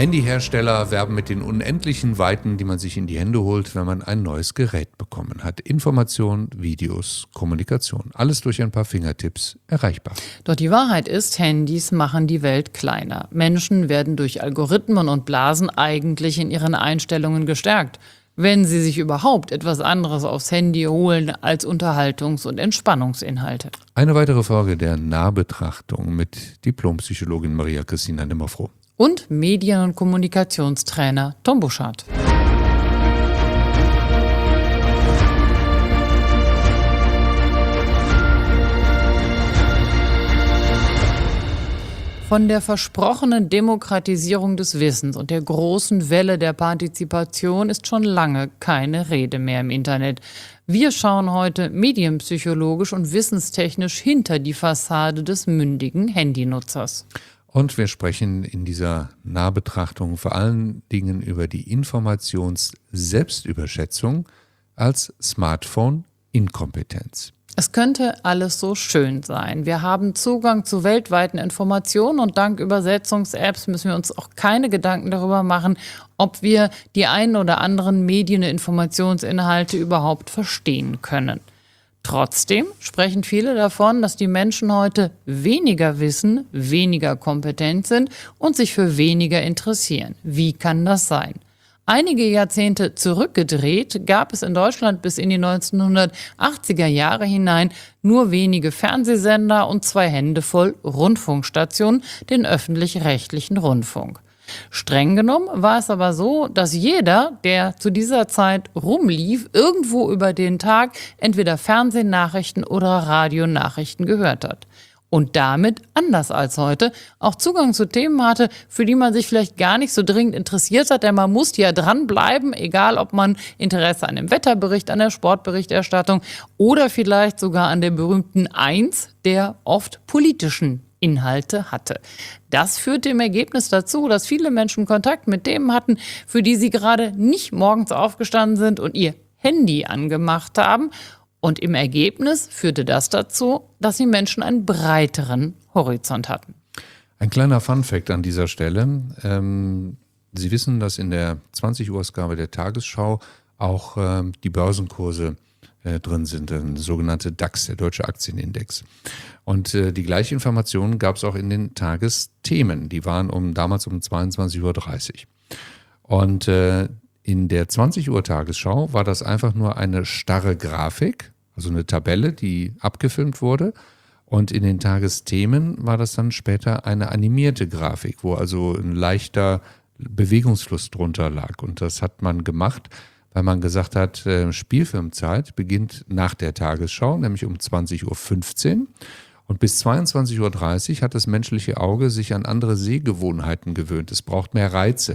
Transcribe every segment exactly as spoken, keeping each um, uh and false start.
Handyhersteller werben mit den unendlichen Weiten, die man sich in die Hände holt, wenn man ein neues Gerät bekommen hat. Information, Videos, Kommunikation. Alles durch ein paar Fingertipps erreichbar. Doch die Wahrheit ist, Handys machen die Welt kleiner. Menschen werden durch Algorithmen und Blasen eigentlich in ihren Einstellungen gestärkt, wenn sie sich überhaupt etwas anderes aufs Handy holen als Unterhaltungs- und Entspannungsinhalte. Eine weitere Folge der Nahbetrachtung mit Diplompsychologin Maria Christina Nimmerfroh. Und Medien- und Kommunikationstrainer Tom Buschardt. Von der versprochenen Demokratisierung des Wissens und der großen Welle der Partizipation ist schon lange keine Rede mehr im Internet. Wir schauen heute medienpsychologisch und wissenstechnisch hinter die Fassade des mündigen Handynutzers. Und wir sprechen in dieser Nahbetrachtung vor allen Dingen über die Informations-Selbstüberschätzung als Smartphone-Inkompetenz. Es könnte alles so schön sein. Wir haben Zugang zu weltweiten Informationen und dank Übersetzungs-Apps müssen wir uns auch keine Gedanken darüber machen, ob wir die einen oder anderen Medien- und Informationsinhalte überhaupt verstehen können. Trotzdem sprechen viele davon, dass die Menschen heute weniger wissen, weniger kompetent sind und sich für weniger interessieren. Wie kann das sein? Einige Jahrzehnte zurückgedreht gab es in Deutschland bis in die neunzehnhundertachtziger Jahre hinein nur wenige Fernsehsender und zwei Hände voll Rundfunkstationen, den öffentlich-rechtlichen Rundfunk. Streng genommen war es aber so, dass jeder, der zu dieser Zeit rumlief, irgendwo über den Tag entweder Fernsehnachrichten oder Radionachrichten gehört hat. Und damit, anders als heute, auch Zugang zu Themen hatte, für die man sich vielleicht gar nicht so dringend interessiert hat, denn man musste ja dranbleiben, egal ob man Interesse an dem Wetterbericht, an der Sportberichterstattung oder vielleicht sogar an der berühmten Eins der oft politischen Inhalte hatte. Das führte im Ergebnis dazu, dass viele Menschen Kontakt mit Themen hatten, für die sie gerade nicht morgens aufgestanden sind und ihr Handy angemacht haben. Und im Ergebnis führte das dazu, dass die Menschen einen breiteren Horizont hatten. Ein kleiner Funfact an dieser Stelle. Ähm, Sie wissen, dass in der zwanzig Uhr Ausgabe der Tagesschau auch ähm, die Börsenkurse äh, drin sind, der sogenannte DAX, der Deutsche Aktienindex. Und äh, die gleiche Information gab es auch in den Tagesthemen. Die waren um damals um zweiundzwanzig Uhr dreißig. Und äh, in der zwanzig Uhr Tagesschau war das einfach nur eine starre Grafik, also eine Tabelle, die abgefilmt wurde. Und in den Tagesthemen war das dann später eine animierte Grafik, wo also ein leichter Bewegungsfluss drunter lag. Und das hat man gemacht, weil man gesagt hat, äh, Spielfilmzeit beginnt nach der Tagesschau, nämlich um zwanzig Uhr fünfzehn. Und bis zweiundzwanzig Uhr dreißig hat das menschliche Auge sich an andere Sehgewohnheiten gewöhnt. Es braucht mehr Reize.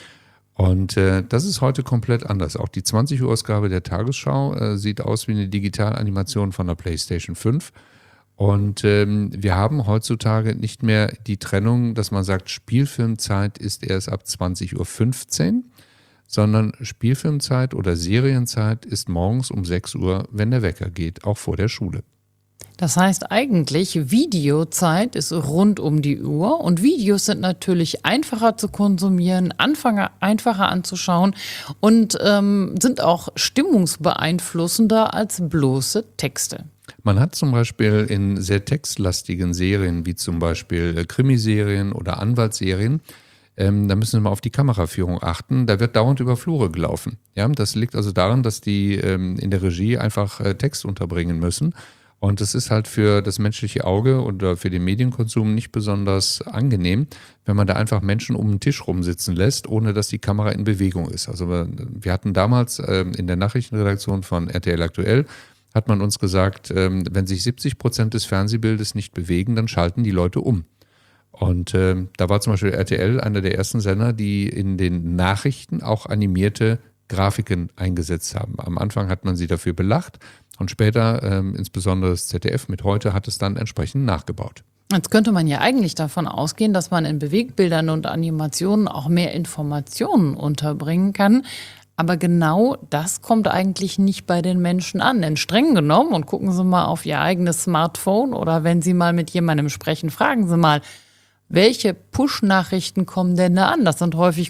Und äh, das ist heute komplett anders. Auch die zwanzig Uhr Ausgabe der Tagesschau äh, sieht aus wie eine Digitalanimation von der PlayStation fünf. Und ähm, wir haben heutzutage nicht mehr die Trennung, dass man sagt, Spielfilmzeit ist erst ab zwanzig Uhr fünfzehn, sondern Spielfilmzeit oder Serienzeit ist morgens um sechs Uhr, wenn der Wecker geht, auch vor der Schule. Das heißt eigentlich, Videozeit ist rund um die Uhr und Videos sind natürlich einfacher zu konsumieren, Anfänger einfacher anzuschauen und ähm, sind auch stimmungsbeeinflussender als bloße Texte. Man hat zum Beispiel in sehr textlastigen Serien, wie zum Beispiel Krimiserien oder Anwaltsserien, ähm, da müssen wir mal auf die Kameraführung achten, da wird dauernd über Flure gelaufen. Ja, das liegt also daran, dass die ähm, in der Regie einfach äh, Text unterbringen müssen. Und es ist halt für das menschliche Auge oder für den Medienkonsum nicht besonders angenehm, wenn man da einfach Menschen um den Tisch rumsitzen lässt, ohne dass die Kamera in Bewegung ist. Also wir hatten damals ähm, in der Nachrichtenredaktion von R T L Aktuell, hat man uns gesagt, ähm, wenn sich siebzig Prozent des Fernsehbildes nicht bewegen, dann schalten die Leute um. Und ähm, da war zum Beispiel R T L einer der ersten Sender, die in den Nachrichten auch animierte Grafiken eingesetzt haben. Am Anfang hat man sie dafür belacht und später, ähm, insbesondere das Z D F mit heute, hat es dann entsprechend nachgebaut. Jetzt könnte man ja eigentlich davon ausgehen, dass man in Bewegbildern und Animationen auch mehr Informationen unterbringen kann. Aber genau das kommt eigentlich nicht bei den Menschen an. Denn streng genommen, und gucken Sie mal auf Ihr eigenes Smartphone oder wenn Sie mal mit jemandem sprechen, fragen Sie mal, welche Push-Nachrichten kommen denn da an? Das sind häufig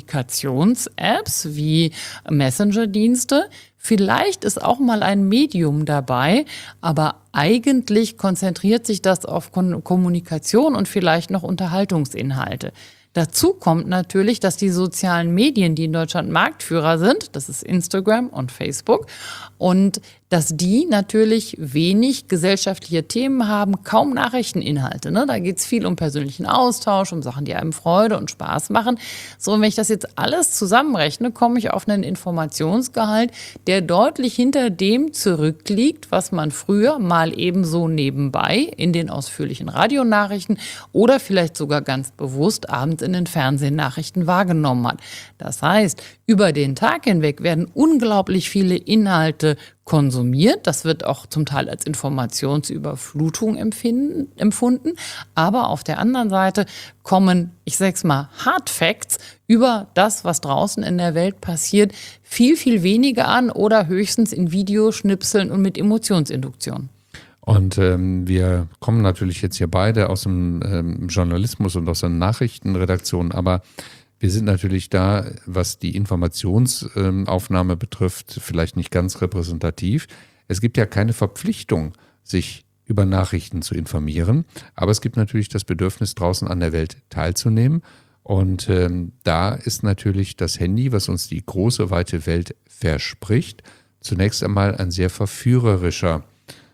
Kommunikations-Apps wie Messenger-Dienste. Vielleicht ist auch mal ein Medium dabei, aber eigentlich konzentriert sich das auf Kon- Kommunikation und vielleicht noch Unterhaltungsinhalte. Dazu kommt natürlich, dass die sozialen Medien, die in Deutschland Marktführer sind, das ist Instagram und Facebook, und dass die natürlich wenig gesellschaftliche Themen haben, kaum Nachrichteninhalte. Ne? Da geht es viel um persönlichen Austausch, um Sachen, die einem Freude und Spaß machen. So, und wenn ich das jetzt alles zusammenrechne, komme ich auf einen Informationsgehalt, der deutlich hinter dem zurückliegt, was man früher mal eben so nebenbei in den ausführlichen Radionachrichten oder vielleicht sogar ganz bewusst abends in den Fernsehnachrichten wahrgenommen hat. Das heißt, über den Tag hinweg werden unglaublich viele Inhalte konsumiert. Das wird auch zum Teil als Informationsüberflutung empfinden, empfunden. Aber auf der anderen Seite kommen, ich sag's mal, Hard Facts über das, was draußen in der Welt passiert, viel, viel weniger an oder höchstens in Videoschnipseln und mit Emotionsinduktion. Und ähm, wir kommen natürlich jetzt hier beide aus dem ähm, Journalismus und aus der Nachrichtenredaktion, aber wir sind natürlich da, was die Informationsaufnahme betrifft, vielleicht nicht ganz repräsentativ. Es gibt ja keine Verpflichtung, sich über Nachrichten zu informieren, aber es gibt natürlich das Bedürfnis, draußen an der Welt teilzunehmen. Und ähm, da ist natürlich das Handy, was uns die große, weite Welt verspricht, zunächst einmal ein sehr verführerischer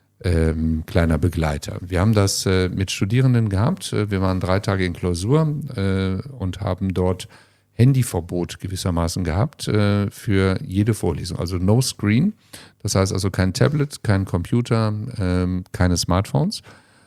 Ähm, kleiner Begleiter. Wir haben das äh, mit Studierenden gehabt. Wir waren drei Tage in Klausur äh, und haben dort Handyverbot gewissermaßen gehabt äh, für jede Vorlesung. Also no screen. Das heißt also kein Tablet, kein Computer, äh, keine Smartphones.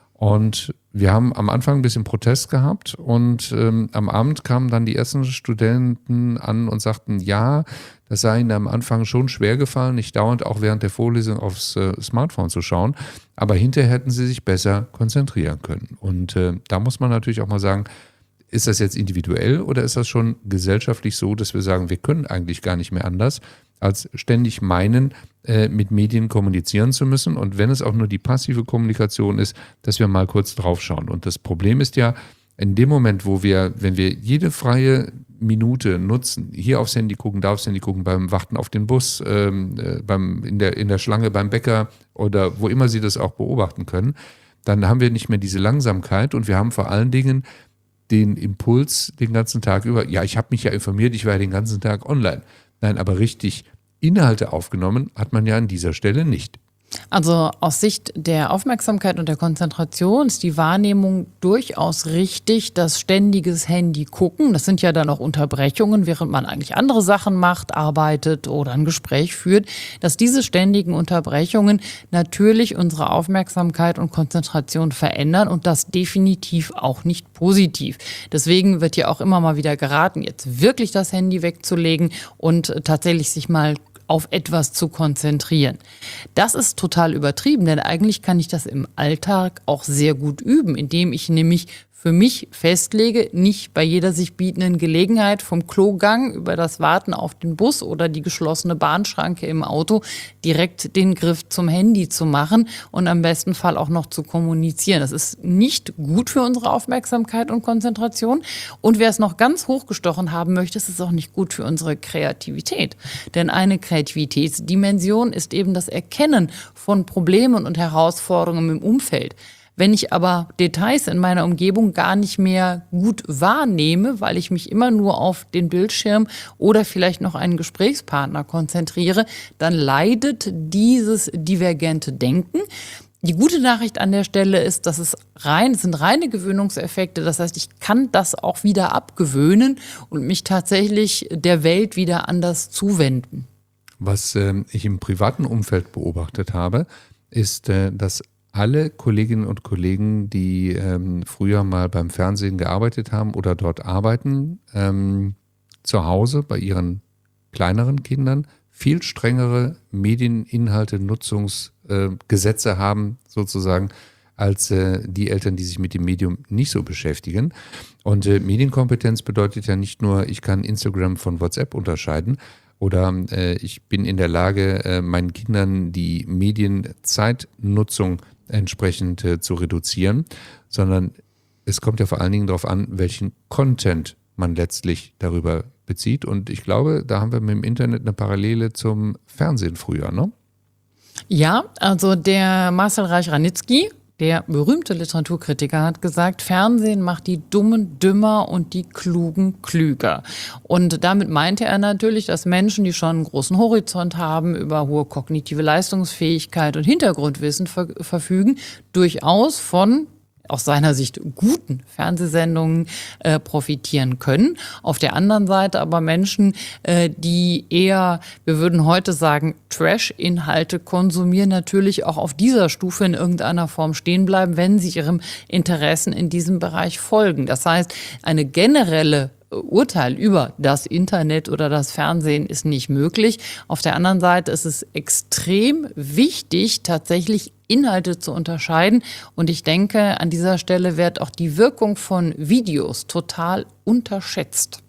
Und wir haben am Anfang ein bisschen Protest gehabt und ähm, am Abend kamen dann die ersten Studenten an und sagten, ja, das sei ihnen am Anfang schon schwer gefallen, nicht dauernd auch während der Vorlesung aufs äh, Smartphone zu schauen, aber hinterher hätten sie sich besser konzentrieren können. Und äh, da muss man natürlich auch mal sagen, ist das jetzt individuell oder ist das schon gesellschaftlich so, dass wir sagen, wir können eigentlich gar nicht mehr anders, als ständig meinen, äh, mit Medien kommunizieren zu müssen. Und wenn es auch nur die passive Kommunikation ist, dass wir mal kurz draufschauen. Und das Problem ist ja, in dem Moment, wo wir, wenn wir jede freie Minute nutzen, hier aufs Handy gucken, da aufs Handy gucken, beim Warten auf den Bus, ähm, äh, beim, in der, in der Schlange beim Bäcker oder wo immer Sie das auch beobachten können, dann haben wir nicht mehr diese Langsamkeit und wir haben vor allen Dingen den Impuls den ganzen Tag über, ja, ich habe mich ja informiert, ich war ja den ganzen Tag online. Nein, aber richtig Inhalte aufgenommen hat man ja an dieser Stelle nicht. Also aus Sicht der Aufmerksamkeit und der Konzentration ist die Wahrnehmung durchaus richtig, dass ständiges Handy gucken, das sind ja dann auch Unterbrechungen, während man eigentlich andere Sachen macht, arbeitet oder ein Gespräch führt, dass diese ständigen Unterbrechungen natürlich unsere Aufmerksamkeit und Konzentration verändern und das definitiv auch nicht positiv. Deswegen wird ja auch immer mal wieder geraten, jetzt wirklich das Handy wegzulegen und tatsächlich sich mal auf etwas zu konzentrieren. Das ist total übertrieben, denn eigentlich kann ich das im Alltag auch sehr gut üben, indem ich nämlich für mich festlege, nicht bei jeder sich bietenden Gelegenheit vom Klogang über das Warten auf den Bus oder die geschlossene Bahnschranke im Auto direkt den Griff zum Handy zu machen und am besten Fall auch noch zu kommunizieren. Das ist nicht gut für unsere Aufmerksamkeit und Konzentration. Und wer es noch ganz hochgestochen haben möchte, ist es auch nicht gut für unsere Kreativität. Denn eine Kreativitätsdimension ist eben das Erkennen von Problemen und Herausforderungen im Umfeld. Wenn ich aber Details in meiner Umgebung gar nicht mehr gut wahrnehme, weil ich mich immer nur auf den Bildschirm oder vielleicht noch einen Gesprächspartner konzentriere, dann leidet dieses divergente Denken. Die gute Nachricht an der Stelle ist, dass es rein, es sind reine Gewöhnungseffekte. Das heißt, ich kann das auch wieder abgewöhnen und mich tatsächlich der Welt wieder anders zuwenden. Was äh, ich im privaten Umfeld beobachtet habe, ist, äh, dass alle Kolleginnen und Kollegen, die ähm, früher mal beim Fernsehen gearbeitet haben oder dort arbeiten, ähm, zu Hause bei ihren kleineren Kindern viel strengere Medieninhalte, Nutzungsgesetze äh, haben sozusagen, als äh, die Eltern, die sich mit dem Medium nicht so beschäftigen. Und äh, Medienkompetenz bedeutet ja nicht nur, ich kann Instagram von WhatsApp unterscheiden, oder äh, ich bin in der Lage, äh, meinen Kindern die Medienzeitnutzung entsprechend äh, zu reduzieren, sondern es kommt ja vor allen Dingen darauf an, welchen Content man letztlich darüber bezieht. Und ich glaube, da haben wir mit dem Internet eine Parallele zum Fernsehen früher, ne? Ja, also der Marcel Reich-Ranitzky, der berühmte Literaturkritiker, hat gesagt, Fernsehen macht die Dummen dümmer und die Klugen klüger. Und damit meinte er natürlich, dass Menschen, die schon einen großen Horizont haben, über hohe kognitive Leistungsfähigkeit und Hintergrundwissen ver- verfügen, durchaus von aus seiner Sicht guten Fernsehsendungen äh, profitieren können. Auf der anderen Seite aber Menschen, äh, die eher, wir würden heute sagen, Trash-Inhalte konsumieren, natürlich auch auf dieser Stufe in irgendeiner Form stehen bleiben, wenn sie ihrem Interessen in diesem Bereich folgen. Das heißt, eine generelle Urteil über das Internet oder das Fernsehen ist nicht möglich. Auf der anderen Seite ist es extrem wichtig, tatsächlich Inhalte zu unterscheiden. Und ich denke, an dieser Stelle wird auch die Wirkung von Videos total unterschätzt.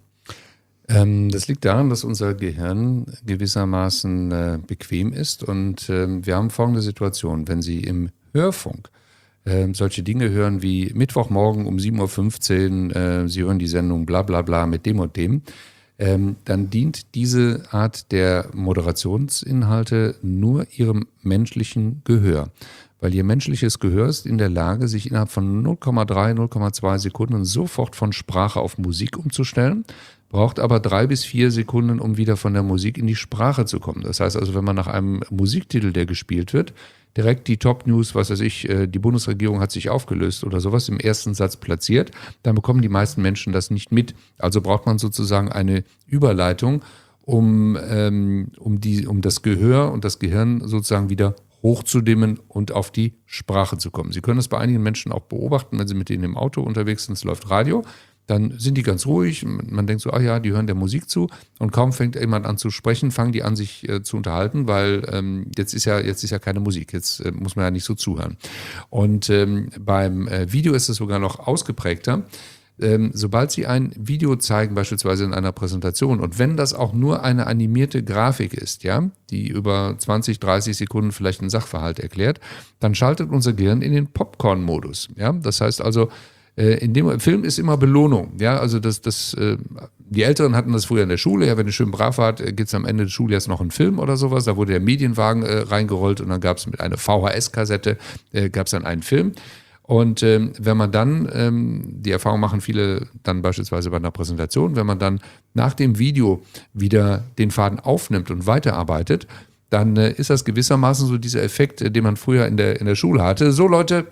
Ähm, das liegt daran, dass unser Gehirn gewissermaßen äh, bequem ist. Und ähm, wir haben folgende Situation. Wenn Sie im Hörfunk äh, solche Dinge hören wie Mittwochmorgen um sieben Uhr fünfzehn, äh, Sie hören die Sendung bla bla bla mit dem und dem, ähm, dann dient diese Art der Moderationsinhalte nur Ihrem menschlichen Gehör. Weil Ihr menschliches Gehör ist in der Lage, sich innerhalb von null Komma drei, null Komma zwei Sekunden sofort von Sprache auf Musik umzustellen, braucht aber drei bis vier Sekunden, um wieder von der Musik in die Sprache zu kommen. Das heißt also, wenn man nach einem Musiktitel, der gespielt wird, direkt die Top-News, was weiß ich, die Bundesregierung hat sich aufgelöst oder sowas im ersten Satz platziert, dann bekommen die meisten Menschen das nicht mit. Also braucht man sozusagen eine Überleitung, um, ähm, um, die, um das Gehör und das Gehirn sozusagen wieder hochzudimmen und auf die Sprache zu kommen. Sie können das bei einigen Menschen auch beobachten, wenn Sie mit denen im Auto unterwegs sind, es läuft Radio, dann sind die ganz ruhig, man denkt so, ah ja, die hören der Musik zu und kaum fängt jemand an zu sprechen, fangen die an, sich äh, zu unterhalten, weil ähm, jetzt ist ja jetzt ist ja keine Musik, jetzt äh, muss man ja nicht so zuhören. Und ähm, beim äh, Video ist es sogar noch ausgeprägter. Ähm, sobald Sie ein Video zeigen, beispielsweise in einer Präsentation, und wenn das auch nur eine animierte Grafik ist, ja, die über zwanzig, dreißig Sekunden vielleicht einen Sachverhalt erklärt, dann schaltet unser Gehirn in den Popcorn-Modus. Ja? Das heißt also, in dem Film ist immer Belohnung. Ja, also das, das, die Älteren hatten das früher in der Schule. Ja, wenn du schön brav wart, gibt es am Ende des Schuljahres noch einen Film oder sowas. Da wurde der Medienwagen äh, reingerollt und dann gab es mit einer V H S-Kassette äh, gab es dann einen Film. Und ähm, wenn man dann, ähm, die Erfahrung machen viele dann beispielsweise bei einer Präsentation, wenn man dann nach dem Video wieder den Faden aufnimmt und weiterarbeitet, dann äh, ist das gewissermaßen so dieser Effekt, äh, den man früher in der, in der Schule hatte. So Leute,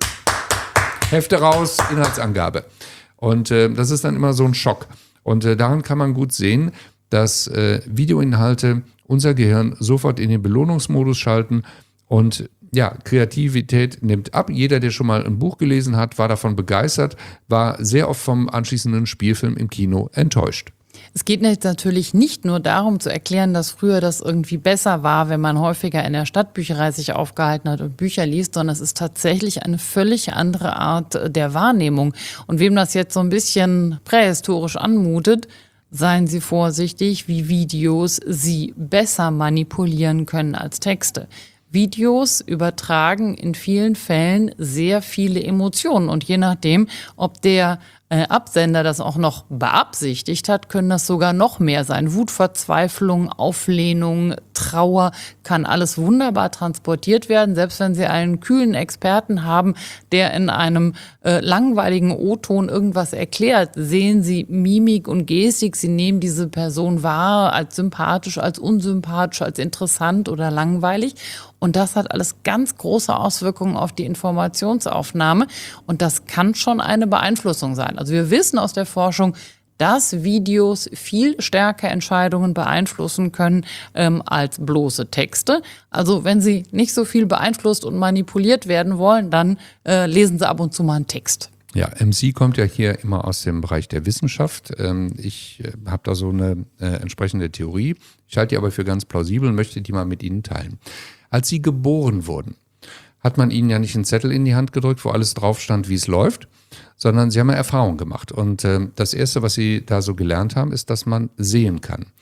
Hefte raus, Inhaltsangabe. Und äh, das ist dann immer so ein Schock. Und äh, daran kann man gut sehen, dass äh, Videoinhalte unser Gehirn sofort in den Belohnungsmodus schalten und ja, Kreativität nimmt ab. Jeder, der schon mal ein Buch gelesen hat, war davon begeistert, war sehr oft vom anschließenden Spielfilm im Kino enttäuscht. Es geht jetzt natürlich nicht nur darum zu erklären, dass früher das irgendwie besser war, wenn man häufiger in der Stadtbücherei sich aufgehalten hat und Bücher liest, sondern es ist tatsächlich eine völlig andere Art der Wahrnehmung. Und wem das jetzt so ein bisschen prähistorisch anmutet, seien Sie vorsichtig, wie Videos Sie besser manipulieren können als Texte. Videos übertragen in vielen Fällen sehr viele Emotionen und je nachdem, ob der äh, Absender das auch noch beabsichtigt hat, können das sogar noch mehr sein. Wut, Verzweiflung, Auflehnung, Trauer, kann alles wunderbar transportiert werden. Selbst wenn Sie einen kühlen Experten haben, der in einem äh, langweiligen O-Ton irgendwas erklärt, sehen Sie Mimik und Gestik. Sie nehmen diese Person wahr als sympathisch, als unsympathisch, als interessant oder langweilig. Und das hat alles ganz große Auswirkungen auf die Informationsaufnahme. Und das kann schon eine Beeinflussung sein. Also wir wissen aus der Forschung, dass Videos viel stärker Entscheidungen beeinflussen können ähm, als bloße Texte. Also wenn Sie nicht so viel beeinflusst und manipuliert werden wollen, dann äh, lesen Sie ab und zu mal einen Text. Ja, M C kommt ja hier immer aus dem Bereich der Wissenschaft. Ich habe da so eine äh, entsprechende Theorie. Ich halte die aber für ganz plausibel und möchte die mal mit Ihnen teilen. Als Sie geboren wurden, hat man Ihnen ja nicht einen Zettel in die Hand gedrückt, wo alles drauf stand, wie es läuft, sondern Sie haben ja Erfahrung gemacht. Und äh, das Erste, was Sie da so gelernt haben, ist, dass man sehen kann.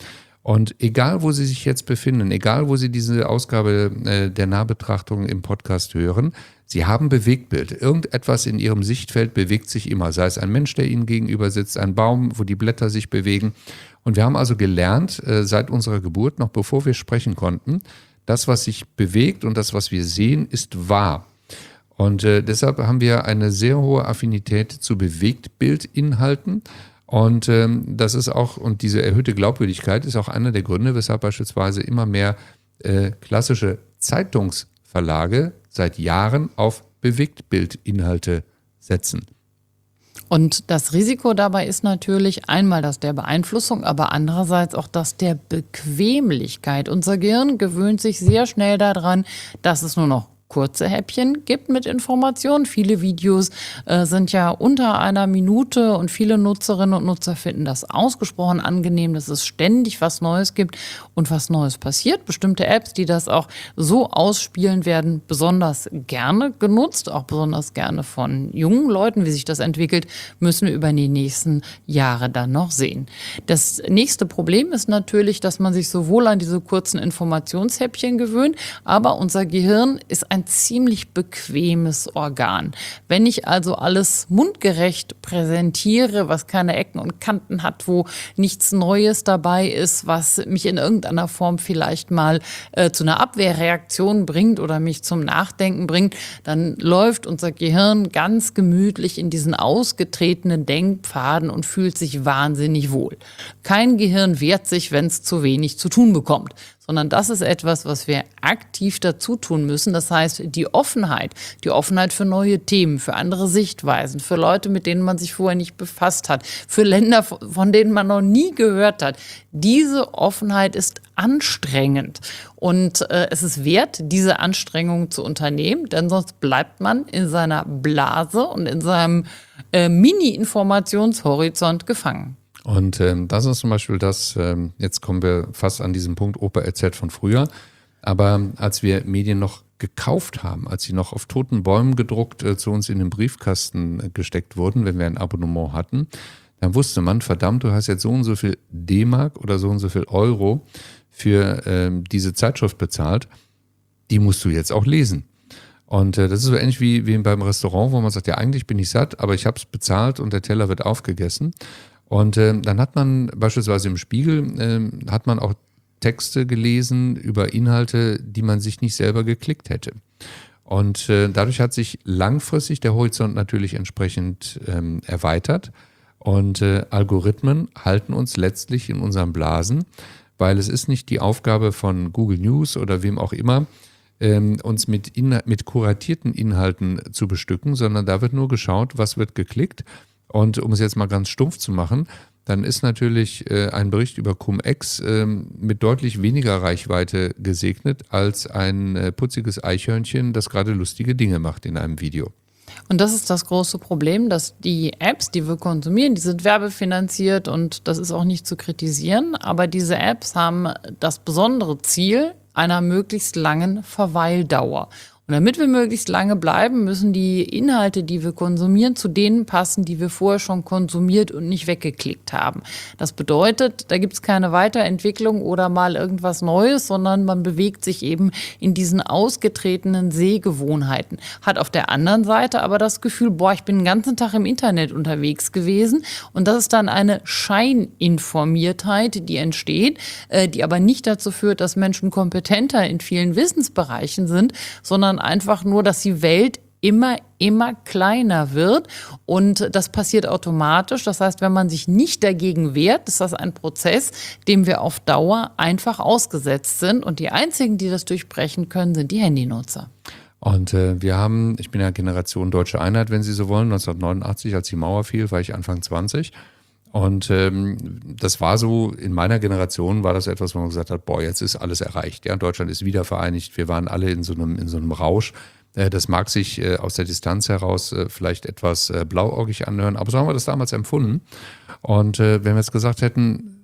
Und egal, wo Sie sich jetzt befinden, egal, wo Sie diese Ausgabe äh, der Nahbetrachtung im Podcast hören, Sie haben Bewegtbild. Irgendetwas in Ihrem Sichtfeld bewegt sich immer. Sei es ein Mensch, der Ihnen gegenüber sitzt, ein Baum, wo die Blätter sich bewegen. Und wir haben also gelernt, äh, seit unserer Geburt, noch bevor wir sprechen konnten, das, was sich bewegt und das, was wir sehen, ist wahr. Und äh, deshalb haben wir eine sehr hohe Affinität zu Bewegtbildinhalten. Und ähm, das ist auch, und diese erhöhte Glaubwürdigkeit ist auch einer der Gründe, weshalb beispielsweise immer mehr äh, klassische Zeitungsverlage seit Jahren auf Bewegtbildinhalte setzen. Und das Risiko dabei ist natürlich einmal das der Beeinflussung, aber andererseits auch das der Bequemlichkeit. Unser Gehirn gewöhnt sich sehr schnell daran, dass es nur noch kurze Häppchen gibt mit Informationen. Viele Videos äh, sind ja unter einer Minute und viele Nutzerinnen und Nutzer finden das ausgesprochen angenehm, dass es ständig was Neues gibt und was Neues passiert. Bestimmte Apps, die das auch so ausspielen, werden besonders gerne genutzt, auch besonders gerne von jungen Leuten. Wie sich das entwickelt, müssen wir über die nächsten Jahre dann noch sehen. Das nächste Problem ist natürlich, dass man sich sowohl an diese kurzen Informationshäppchen gewöhnt, aber unser Gehirn ist ein ein ziemlich bequemes Organ. Wenn ich also alles mundgerecht präsentiere, was keine Ecken und Kanten hat, wo nichts Neues dabei ist, was mich in irgendeiner Form vielleicht mal äh, zu einer Abwehrreaktion bringt oder mich zum Nachdenken bringt, dann läuft unser Gehirn ganz gemütlich in diesen ausgetretenen Denkpfaden und fühlt sich wahnsinnig wohl. Kein Gehirn wehrt sich, wenn es zu wenig zu tun bekommt, sondern das ist etwas, was wir aktiv dazu tun müssen. Das heißt, die Offenheit, die Offenheit für neue Themen, für andere Sichtweisen, für Leute, mit denen man sich vorher nicht befasst hat, für Länder, von denen man noch nie gehört hat. Diese Offenheit ist anstrengend und äh, es ist wert, diese Anstrengung zu unternehmen, denn sonst bleibt man in seiner Blase und in seinem äh, Mini-Informationshorizont gefangen. Und ähm, das ist zum Beispiel das, ähm, jetzt kommen wir fast an diesen Punkt, Opa erzählt von früher, aber als wir Medien noch gekauft haben, als sie noch auf toten Bäumen gedruckt äh, zu uns in den Briefkasten äh, gesteckt wurden, wenn wir ein Abonnement hatten, dann wusste man, verdammt, du hast jetzt so und so viel D-Mark oder so und so viel Euro für ähm, diese Zeitschrift bezahlt, die musst du jetzt auch lesen. Und äh, das ist so ähnlich wie, wie beim Restaurant, wo man sagt, ja eigentlich bin ich satt, aber ich habe es bezahlt und der Teller wird aufgegessen. Und äh, dann hat man beispielsweise im Spiegel, äh, hat man auch Texte gelesen über Inhalte, die man sich nicht selber geklickt hätte. Und äh, dadurch hat sich langfristig der Horizont natürlich entsprechend ähm, erweitert. Und äh, Algorithmen halten uns letztlich in unseren Blasen, weil es ist nicht die Aufgabe von Google News oder wem auch immer, ähm, uns mit, in, mit kuratierten Inhalten zu bestücken, sondern da wird nur geschaut, was wird geklickt. Und um es jetzt mal ganz stumpf zu machen, dann ist natürlich äh, ein Bericht über Cum-Ex äh, mit deutlich weniger Reichweite gesegnet als ein äh, putziges Eichhörnchen, das gerade lustige Dinge macht in einem Video. Und das ist das große Problem, dass die Apps, die wir konsumieren, die sind werbefinanziert und das ist auch nicht zu kritisieren, aber diese Apps haben das besondere Ziel einer möglichst langen Verweildauer. Und damit wir möglichst lange bleiben, müssen die Inhalte, die wir konsumieren, zu denen passen, die wir vorher schon konsumiert und nicht weggeklickt haben. Das bedeutet, da gibt es keine Weiterentwicklung oder mal irgendwas Neues, sondern man bewegt sich eben in diesen ausgetretenen Sehgewohnheiten. Hat auf der anderen Seite aber das Gefühl, boah, ich bin den ganzen Tag im Internet unterwegs gewesen. Und das ist dann eine Scheininformiertheit, die entsteht, die aber nicht dazu führt, dass Menschen kompetenter in vielen Wissensbereichen sind, sondern einfach nur, dass die Welt immer, immer kleiner wird und das passiert automatisch. Das heißt, wenn man sich nicht dagegen wehrt, ist das ein Prozess, dem wir auf Dauer einfach ausgesetzt sind und die einzigen, die das durchbrechen können, sind die Handynutzer. Und äh, wir haben, ich bin ja Generation Deutsche Einheit, wenn Sie so wollen, neunzehnhundertneunundachtzig, als die Mauer fiel, war ich Anfang zwanzig. Und ähm, das war so, in meiner Generation war das etwas, wo man gesagt hat, boah, jetzt ist alles erreicht. Ja, Deutschland ist wieder vereinigt, wir waren alle in so einem, in so einem Rausch. Äh, das mag sich äh, aus der Distanz heraus äh, vielleicht etwas äh, blauäugig anhören, aber so haben wir das damals empfunden. Und äh, wenn wir jetzt gesagt hätten,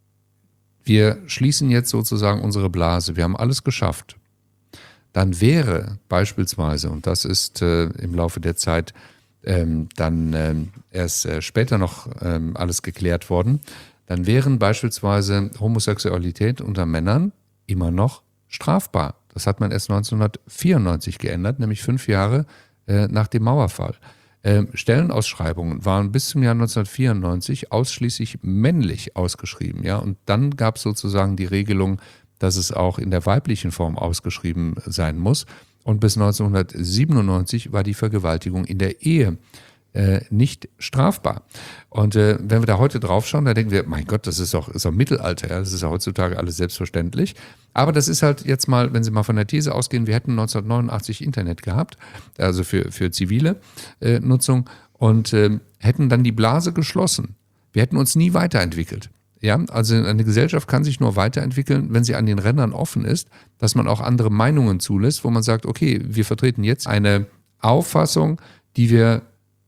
wir schließen jetzt sozusagen unsere Blase, wir haben alles geschafft, dann wäre beispielsweise, und das ist äh, im Laufe der Zeit Ähm, dann ähm, erst äh, später noch ähm, alles geklärt worden, dann wären beispielsweise Homosexualität unter Männern immer noch strafbar. Das hat man erst neunzehnhundertvierundneunzig geändert, nämlich fünf Jahre äh, nach dem Mauerfall. Äh, Stellenausschreibungen waren bis zum Jahr neunzehnhundertvierundneunzig ausschließlich männlich ausgeschrieben. Ja? Und dann gab es sozusagen die Regelung, dass es auch in der weiblichen Form ausgeschrieben sein muss. Und bis neunzehnhundertsiebenundneunzig war die Vergewaltigung in der Ehe äh, nicht strafbar. Und äh, wenn wir da heute drauf schauen, da denken wir, mein Gott, das ist doch, ist doch Mittelalter, ja? Das ist ja heutzutage alles selbstverständlich. Aber das ist halt jetzt mal, wenn Sie mal von der These ausgehen, wir hätten neunzehnhundertneunundachtzig Internet gehabt, also für, für zivile äh, Nutzung, und äh, hätten dann die Blase geschlossen. Wir hätten uns nie weiterentwickelt. Ja, also eine Gesellschaft kann sich nur weiterentwickeln, wenn sie an den Rändern offen ist, dass man auch andere Meinungen zulässt, wo man sagt, okay, wir vertreten jetzt eine Auffassung, die wir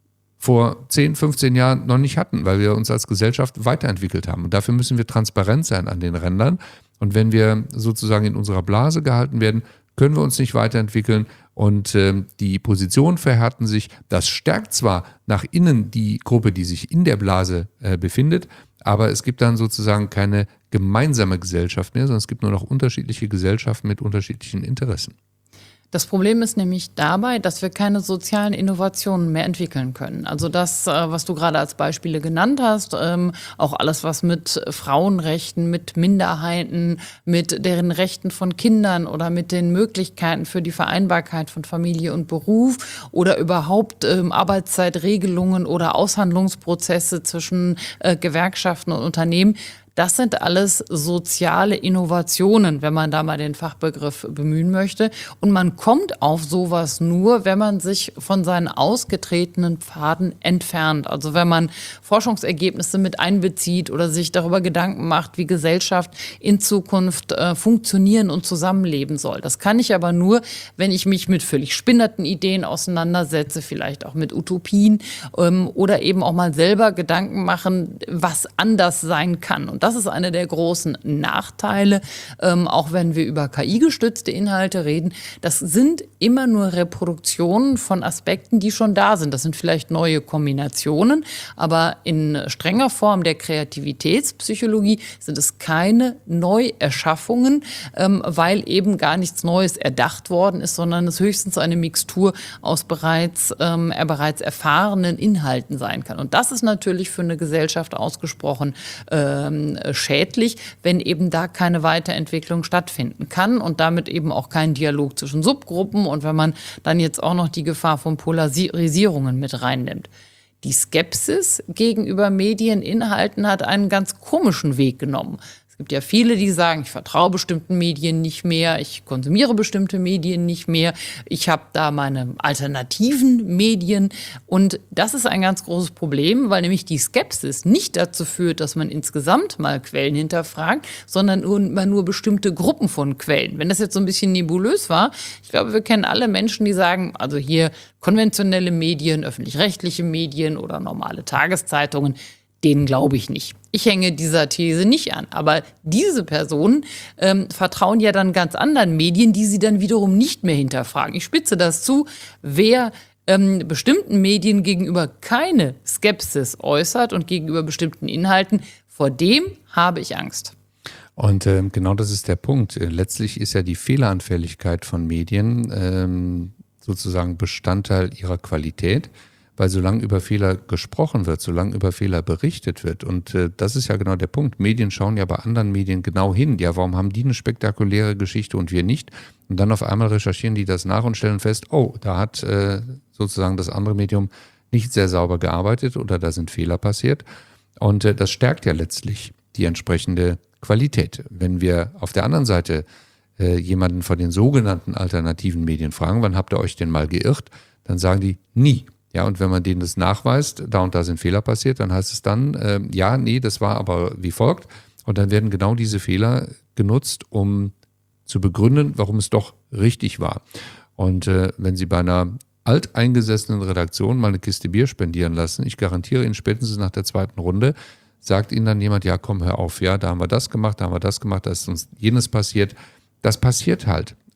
vor zehn, fünfzehn Jahren noch nicht hatten, weil wir uns als Gesellschaft weiterentwickelt haben. Und dafür müssen wir transparent sein an den Rändern. Und wenn wir sozusagen in unserer Blase gehalten werden, können wir uns nicht weiterentwickeln und äh, die Positionen verhärten sich. Das stärkt zwar nach innen die Gruppe, die sich in der Blase äh, befindet, aber es gibt dann sozusagen keine gemeinsame Gesellschaft mehr, sondern es gibt nur noch unterschiedliche Gesellschaften mit unterschiedlichen Interessen. Das Problem ist nämlich dabei, dass wir keine sozialen Innovationen mehr entwickeln können. Also das, was du gerade als Beispiele genannt hast, auch alles, was mit Frauenrechten, mit Minderheiten, mit deren Rechten von Kindern oder mit den Möglichkeiten für die Vereinbarkeit von Familie und Beruf oder überhaupt Arbeitszeitregelungen oder Aushandlungsprozesse zwischen Gewerkschaften und Unternehmen. Das sind alles soziale Innovationen, wenn man da mal den Fachbegriff bemühen möchte. Und man kommt auf sowas nur, wenn man sich von seinen ausgetretenen Pfaden entfernt. Also wenn man Forschungsergebnisse mit einbezieht oder sich darüber Gedanken macht, wie Gesellschaft in Zukunft äh, funktionieren und zusammenleben soll. Das kann ich aber nur, wenn ich mich mit völlig spinnerten Ideen auseinandersetze, vielleicht auch mit Utopien ähm, oder eben auch mal selber Gedanken machen, was anders sein kann. Und das ist einer der großen Nachteile, ähm, auch wenn wir über K I-gestützte Inhalte reden. Das sind immer nur Reproduktionen von Aspekten, die schon da sind. Das sind vielleicht neue Kombinationen, aber in strenger Form der Kreativitätspsychologie sind es keine Neuerschaffungen, ähm, weil eben gar nichts Neues erdacht worden ist, sondern es höchstens eine Mixtur aus bereits, ähm, bereits erfahrenen Inhalten sein kann. Und das ist natürlich für eine Gesellschaft ausgesprochen ähm, schädlich, wenn eben da keine Weiterentwicklung stattfinden kann und damit eben auch kein Dialog zwischen Subgruppen und wenn man dann jetzt auch noch die Gefahr von Polarisierungen mit reinnimmt. Die Skepsis gegenüber Medieninhalten hat einen ganz komischen Weg genommen. Es gibt ja viele, die sagen, ich vertraue bestimmten Medien nicht mehr, ich konsumiere bestimmte Medien nicht mehr, ich habe da meine alternativen Medien und das ist ein ganz großes Problem, weil nämlich die Skepsis nicht dazu führt, dass man insgesamt mal Quellen hinterfragt, sondern nur, nur bestimmte Gruppen von Quellen. Wenn das jetzt so ein bisschen nebulös war, ich glaube, wir kennen alle Menschen, die sagen, also hier konventionelle Medien, öffentlich-rechtliche Medien oder normale Tageszeitungen, denen glaube ich nicht. Ich hänge dieser These nicht an. Aber diese Personen ähm, vertrauen ja dann ganz anderen Medien, die sie dann wiederum nicht mehr hinterfragen. Ich spitze das zu, wer ähm, bestimmten Medien gegenüber keine Skepsis äußert und gegenüber bestimmten Inhalten, vor dem habe ich Angst. Und äh, genau das ist der Punkt. Letztlich ist ja die Fehleranfälligkeit von Medien ähm, sozusagen Bestandteil ihrer Qualität. Weil solange über Fehler gesprochen wird, solange über Fehler berichtet wird, und äh, das ist ja genau der Punkt, Medien schauen ja bei anderen Medien genau hin, ja, warum haben die eine spektakuläre Geschichte und wir nicht? Und dann auf einmal recherchieren die das nach und stellen fest, oh, da hat äh, sozusagen das andere Medium nicht sehr sauber gearbeitet oder da sind Fehler passiert. Und äh, das stärkt ja letztlich die entsprechende Qualität. Wenn wir auf der anderen Seite äh, jemanden von den sogenannten alternativen Medien fragen, wann habt ihr euch denn mal geirrt, dann sagen die, nie. Ja, und wenn man denen das nachweist, da und da sind Fehler passiert, dann heißt es dann, äh, ja, nee, das war aber wie folgt. Und dann werden genau diese Fehler genutzt, um zu begründen, warum es doch richtig war. Und äh, wenn Sie bei einer alteingesessenen Redaktion mal eine Kiste Bier spendieren lassen, ich garantiere Ihnen, spätestens nach der zweiten Runde, sagt Ihnen dann jemand, ja, komm, hör auf, ja, da haben wir das gemacht, da haben wir das gemacht, da ist uns jenes passiert. Das passiert halt.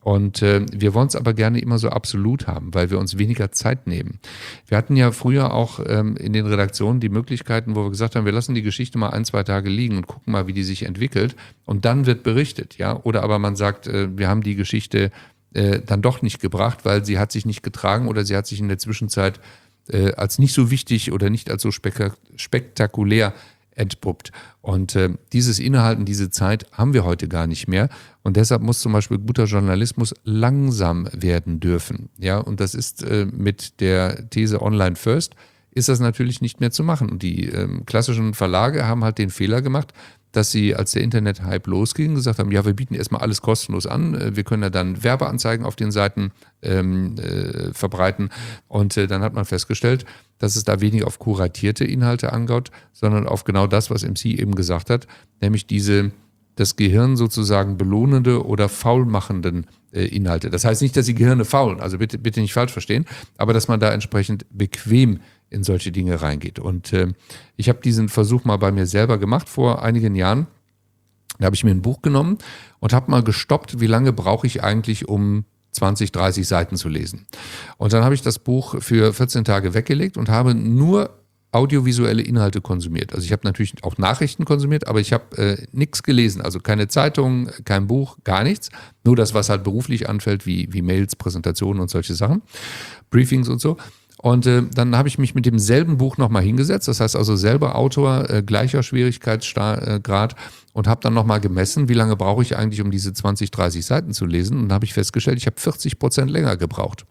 Und äh, wir wollen es aber gerne immer so absolut haben, weil wir uns weniger Zeit nehmen. Wir hatten ja früher auch ähm, in den Redaktionen die Möglichkeiten, wo wir gesagt haben, wir lassen die Geschichte mal ein, zwei Tage liegen und gucken mal, wie die sich entwickelt. Und dann wird berichtet, ja. Oder aber man sagt, äh, wir haben die Geschichte äh, dann doch nicht gebracht, weil sie hat sich nicht getragen oder sie hat sich in der Zwischenzeit äh, als nicht so wichtig oder nicht als so spek- spektakulär entpuppt. Und äh, dieses Innehalten, diese Zeit haben wir heute gar nicht mehr. Und deshalb muss zum Beispiel guter Journalismus langsam werden dürfen. Ja, und das ist äh, mit der These Online First ist das natürlich nicht mehr zu machen. Und die äh, klassischen Verlage haben halt den Fehler gemacht, dass sie, als der Internet-Hype losging, gesagt haben, ja, wir bieten erstmal alles kostenlos an, wir können ja dann Werbeanzeigen auf den Seiten ähm, äh, verbreiten und äh, dann hat man festgestellt, dass es da weniger auf kuratierte Inhalte angeht, sondern auf genau das, was M C eben gesagt hat, nämlich diese das Gehirn sozusagen belohnende oder faulmachenden äh, Inhalte. Das heißt nicht, dass die Gehirne faulen, also bitte, bitte nicht falsch verstehen, aber dass man da entsprechend bequem in solche Dinge reingeht. Und äh, ich habe diesen Versuch mal bei mir selber gemacht vor einigen Jahren. Da habe ich mir ein Buch genommen und habe mal gestoppt, wie lange brauche ich eigentlich, um zwanzig, dreißig Seiten zu lesen. Und dann habe ich das Buch für vierzehn Tage weggelegt und habe nur audiovisuelle Inhalte konsumiert. Also ich habe natürlich auch Nachrichten konsumiert, aber ich habe äh, nichts gelesen. Also keine Zeitung, kein Buch, gar nichts. Nur das, was halt beruflich anfällt, wie, wie Mails, Präsentationen und solche Sachen, Briefings und so. Und äh, dann habe ich mich mit demselben Buch nochmal hingesetzt, das heißt also selber Autor, äh, gleicher Schwierigkeitsgrad äh, und habe dann nochmal gemessen, wie lange brauche ich eigentlich, um diese zwanzig, dreißig Seiten zu lesen. Und dann habe ich festgestellt, ich habe vierzig Prozent länger gebraucht.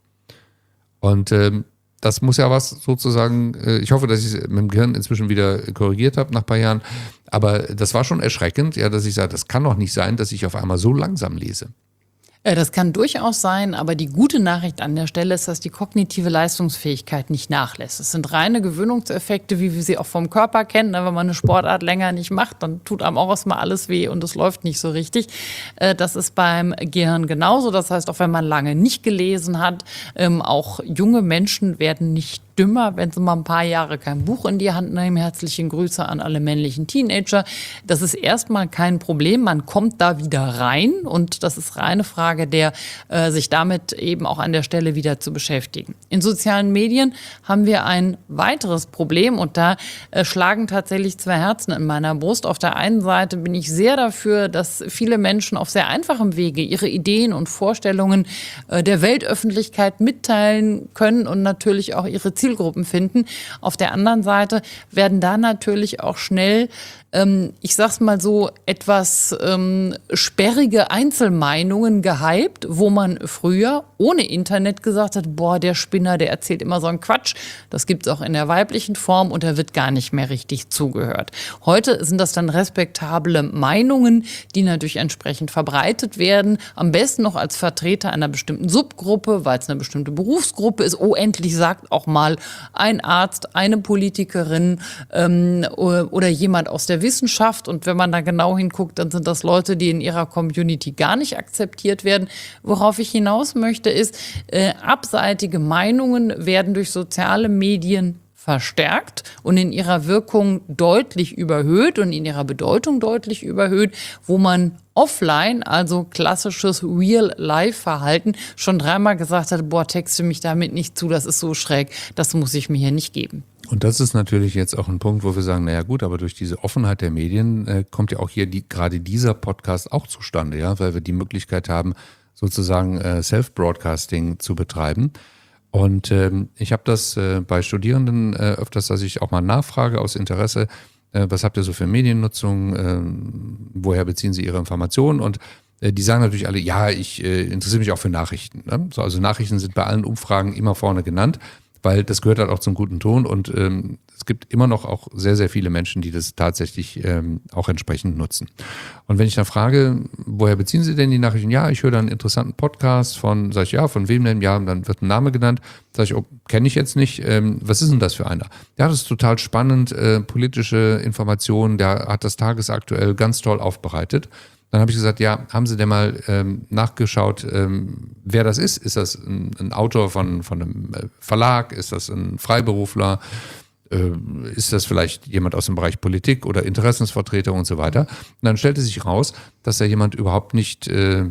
Und ähm, das muss ja was sozusagen, äh, ich hoffe, dass ich es mit dem Gehirn inzwischen wieder korrigiert habe nach ein paar Jahren, aber das war schon erschreckend, ja, dass ich sage, das kann doch nicht sein, dass ich auf einmal so langsam lese. Das kann durchaus sein, aber die gute Nachricht an der Stelle ist, dass die kognitive Leistungsfähigkeit nicht nachlässt. Es sind reine Gewöhnungseffekte, wie wir sie auch vom Körper kennen. Wenn man eine Sportart länger nicht macht, dann tut einem auch erstmal alles weh und es läuft nicht so richtig. Das ist beim Gehirn genauso. Das heißt, auch wenn man lange nicht gelesen hat, auch junge Menschen werden nicht dümmer, wenn sie mal ein paar Jahre kein Buch in die Hand nehmen. Herzlichen Grüße an alle männlichen Teenager. Das ist erstmal kein Problem. Man kommt da wieder rein und das ist reine Frage der, äh, sich damit eben auch an der Stelle wieder zu beschäftigen. In sozialen Medien haben wir ein weiteres Problem und da äh, schlagen tatsächlich zwei Herzen in meiner Brust. Auf der einen Seite bin ich sehr dafür, dass viele Menschen auf sehr einfachem Wege ihre Ideen und Vorstellungen äh, der Weltöffentlichkeit mitteilen können und natürlich auch ihre Zielgruppen finden. Auf der anderen Seite werden da natürlich auch schnell, ähm, ich sag's mal so, etwas ähm, sperrige Einzelmeinungen gehypt, wo man früher ohne Internet gesagt hat, boah, der Spinner, der erzählt immer so einen Quatsch. Das gibt's auch in der weiblichen Form und da wird gar nicht mehr richtig zugehört. Heute sind das dann respektable Meinungen, die natürlich entsprechend verbreitet werden. Am besten noch als Vertreter einer bestimmten Subgruppe, weil es eine bestimmte Berufsgruppe ist. Oh, endlich sagt auch mal ein Arzt, eine Politikerin ähm, oder jemand aus der Wissenschaft. Und wenn man da genau hinguckt, dann sind das Leute, die in ihrer Community gar nicht akzeptiert werden. Worauf ich hinaus möchte, ist, äh, abseitige Meinungen werden durch soziale Medien verstärkt und in ihrer Wirkung deutlich überhöht und in ihrer Bedeutung deutlich überhöht, wo man offline, also klassisches Real-Life-Verhalten, schon dreimal gesagt hat, boah, texte mich damit nicht zu, das ist so schräg, das muss ich mir hier nicht geben. Und das ist natürlich jetzt auch ein Punkt, wo wir sagen, naja gut, aber durch diese Offenheit der Medien äh, kommt ja auch hier die, gerade dieser Podcast auch zustande, ja, weil wir die Möglichkeit haben, sozusagen äh, Self-Broadcasting zu betreiben. Und ähm, ich habe das äh, bei Studierenden äh, öfters, dass ich auch mal nachfrage aus Interesse, äh, was habt ihr so für Mediennutzung, äh, woher beziehen Sie Ihre Informationen? Und äh, die sagen natürlich alle, ja, ich äh, interessiere mich auch für Nachrichten. Ne? So, also Nachrichten sind bei allen Umfragen immer vorne genannt, weil das gehört halt auch zum guten Ton und ähm, es gibt immer noch auch sehr, sehr viele Menschen, die das tatsächlich ähm, auch entsprechend nutzen. Und wenn ich dann frage, woher beziehen Sie denn die Nachrichten? Ja, ich höre dann einen interessanten Podcast von, sag ich, ja, von wem denn? Ja, und dann wird ein Name genannt. Sag ich, oh, kenne ich jetzt nicht. Ähm, was ist denn das für einer? Ja, das ist total spannend, äh, politische Informationen, der hat das tagesaktuell ganz toll aufbereitet. Dann habe ich gesagt, ja, haben Sie denn mal ähm, nachgeschaut, ähm, wer das ist? Ist das ein, ein Autor von, von einem Verlag? Ist das ein Freiberufler? Äh, ist das vielleicht jemand aus dem Bereich Politik oder Interessensvertreter und so weiter? Und dann stellte sich raus, dass da jemand überhaupt nicht äh,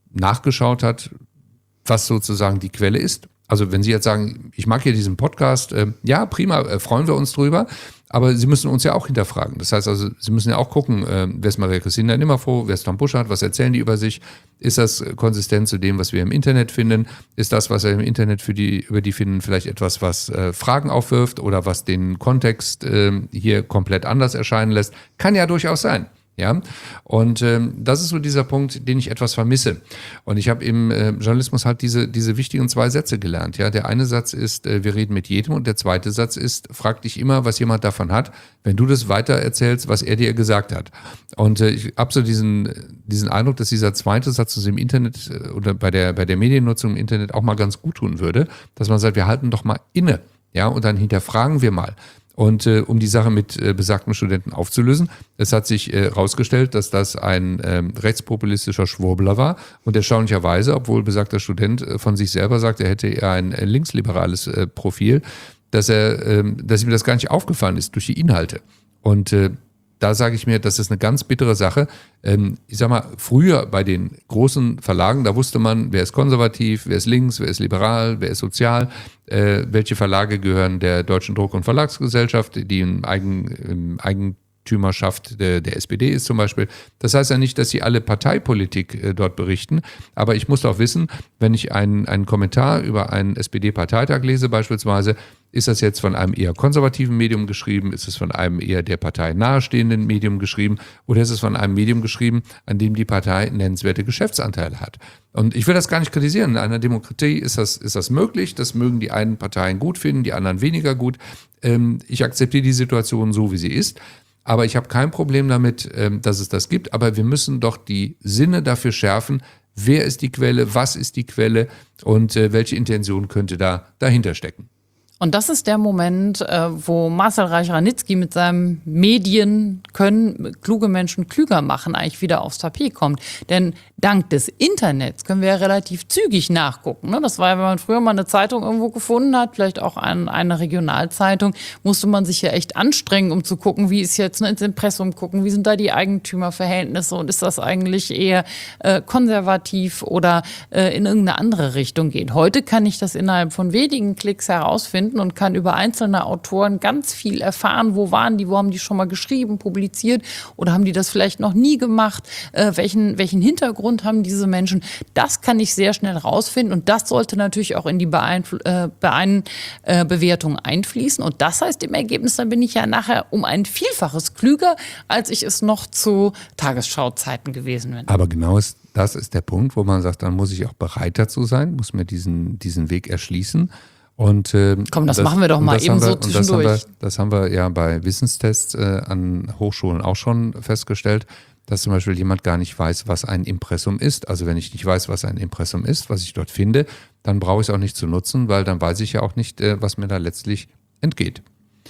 nachgeschaut hat, was sozusagen die Quelle ist. Also wenn Sie jetzt sagen, ich mag hier diesen Podcast, äh, ja, prima, äh, freuen wir uns drüber, aber Sie müssen uns ja auch hinterfragen. Das heißt also, Sie müssen ja auch gucken, äh, wer ist Maria Christina Nimmervoh, wer ist Tom Buschardt, was erzählen die über sich? Ist das konsistent zu dem, was wir im Internet finden? Ist das, was wir im Internet für die, über die finden, vielleicht etwas, was äh, Fragen aufwirft oder was den Kontext äh, hier komplett anders erscheinen lässt? Kann ja durchaus sein. Ja, und ähm, das ist so dieser Punkt, den ich etwas vermisse. Und ich habe im äh, Journalismus halt diese diese wichtigen zwei Sätze gelernt. Ja, der eine Satz ist, äh, wir reden mit jedem, und der zweite Satz ist, frag dich immer, was jemand davon hat, wenn du das weiter erzählst, was er dir gesagt hat. Und äh, ich habe so diesen diesen Eindruck, dass dieser zweite Satz uns im Internet äh, oder bei der bei der Mediennutzung im Internet auch mal ganz gut tun würde, dass man sagt, wir halten doch mal inne, ja, und dann hinterfragen wir mal. Und äh, um die Sache mit äh, besagten Studenten aufzulösen, es hat sich herausgestellt, äh, dass das ein ähm, rechtspopulistischer Schwurbler war und erstaunlicherweise, obwohl besagter Student äh, von sich selber sagt, er hätte eher ein äh, linksliberales äh, Profil, dass er, äh, dass ihm das gar nicht aufgefallen ist durch die Inhalte. Und äh, da sage ich mir, das ist eine ganz bittere Sache. Ähm, ich sag mal, früher bei den großen Verlagen, da wusste man, wer ist konservativ, wer ist links, wer ist liberal, wer ist sozial, äh, welche Verlage gehören der Deutschen Druck- und Verlagsgesellschaft, die im, Eigen, im Eigentümerschaft der, der S P D ist zum Beispiel. Das heißt ja nicht, dass sie alle Parteipolitik äh, dort berichten, aber ich muss auch wissen, wenn ich einen, einen Kommentar über einen S P D-Parteitag lese beispielsweise, ist das jetzt von einem eher konservativen Medium geschrieben? Ist es von einem eher der Partei nahestehenden Medium geschrieben? Oder ist es von einem Medium geschrieben, an dem die Partei nennenswerte Geschäftsanteile hat? Und ich will das gar nicht kritisieren. In einer Demokratie ist das, ist das möglich. Das mögen die einen Parteien gut finden, die anderen weniger gut. Ähm, ich akzeptiere die Situation so, wie sie ist. Aber ich habe kein Problem damit, ähm, dass es das gibt. Aber wir müssen doch die Sinne dafür schärfen. Wer ist die Quelle? Was ist die Quelle? Und äh, welche Intention könnte da dahinter stecken? Und das ist der Moment, äh, wo Marcel Reich-Ranitzky mit seinem Medien können kluge Menschen klüger machen eigentlich wieder aufs Tapet kommt. Denn dank des Internets können wir ja relativ zügig nachgucken. Ne? Das war ja, wenn man früher mal eine Zeitung irgendwo gefunden hat, vielleicht auch ein, eine Regionalzeitung, musste man sich ja echt anstrengen, um zu gucken, wie ist jetzt, ne, ins Impressum gucken, wie sind da die Eigentümerverhältnisse und ist das eigentlich eher äh, konservativ oder äh, in irgendeine andere Richtung geht. Heute kann ich das innerhalb von wenigen Klicks herausfinden und kann über einzelne Autoren ganz viel erfahren. Wo waren die, wo haben die schon mal geschrieben, publiziert oder haben die das vielleicht noch nie gemacht? Äh, welchen, welchen Hintergrund haben diese Menschen? Das kann ich sehr schnell rausfinden und das sollte natürlich auch in die Beeinfl- äh, Beein- äh, Bewertung einfließen. Und das heißt im Ergebnis, dann bin ich ja nachher um ein Vielfaches klüger, als ich es noch zu Tagesschau-Zeiten gewesen bin. Aber genau ist, das ist der Punkt, wo man sagt, dann muss ich auch bereit dazu sein, muss mir diesen, diesen Weg erschließen. Und, äh, Komm, das, das machen wir doch mal eben so zwischendurch. Das haben, wir, das haben wir ja bei Wissenstests äh, an Hochschulen auch schon festgestellt, dass zum Beispiel jemand gar nicht weiß, was ein Impressum ist. Also wenn ich nicht weiß, was ein Impressum ist, was ich dort finde, dann brauche ich es auch nicht zu nutzen, weil dann weiß ich ja auch nicht, äh, was mir da letztlich entgeht.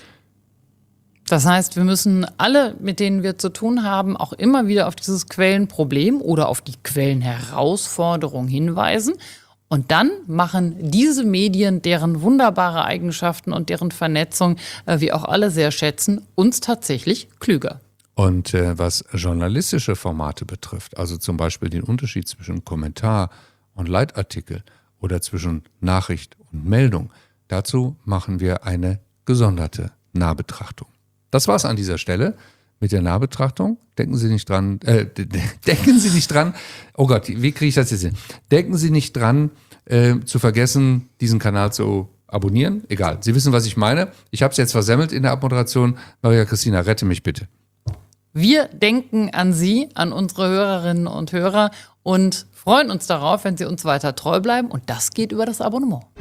Das heißt, wir müssen alle, mit denen wir zu tun haben, auch immer wieder auf dieses Quellenproblem oder auf die Quellenherausforderung hinweisen. Und dann machen diese Medien, deren wunderbare Eigenschaften und deren Vernetzung äh, wir auch alle sehr schätzen, uns tatsächlich klüger. Und äh, was journalistische Formate betrifft, also zum Beispiel den Unterschied zwischen Kommentar und Leitartikel oder zwischen Nachricht und Meldung, dazu machen wir eine gesonderte Nahbetrachtung. Das war's an dieser Stelle mit der Nahbetrachtung. Denken Sie nicht dran, äh, de- de- denken Sie nicht dran, oh Gott, wie kriege ich das jetzt hin? Denken Sie nicht dran, äh, zu vergessen, diesen Kanal zu abonnieren. Egal, Sie wissen, was ich meine. Ich habe es jetzt versemmelt in der Abmoderation. Maria Christina, rette mich bitte. Wir denken an Sie, an unsere Hörerinnen und Hörer und freuen uns darauf, wenn Sie uns weiter treu bleiben. Und das geht über das Abonnement.